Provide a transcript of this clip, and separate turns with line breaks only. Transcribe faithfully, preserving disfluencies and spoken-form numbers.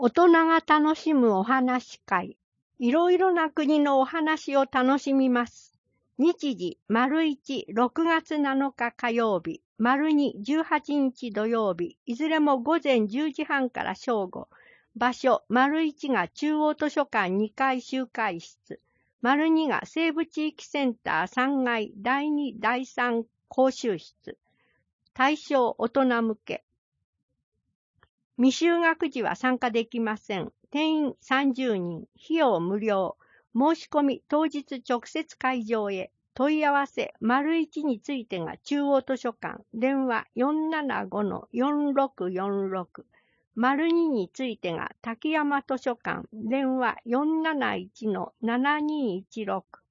大人が楽しむお話会。いろいろな国のお話を楽しみます。日時、丸一、ろくがつなのか火曜日、丸二、じゅうはちにち土曜日、いずれも午前じゅうじはんから正午。場所、丸一が中央図書館にかい集会室。丸二が西部地域センターさんがいだいにだいさん講習室。対象大人向け。未就学児は参加できません。定員さんじゅうにん、費用無料。申し込み当日直接会場へ。問い合わせ、丸一についてが中央図書館、電話 よんななごのよんろくよんろく。丸二についてが滝山図書館、電話 よんなないちのななにいちろく。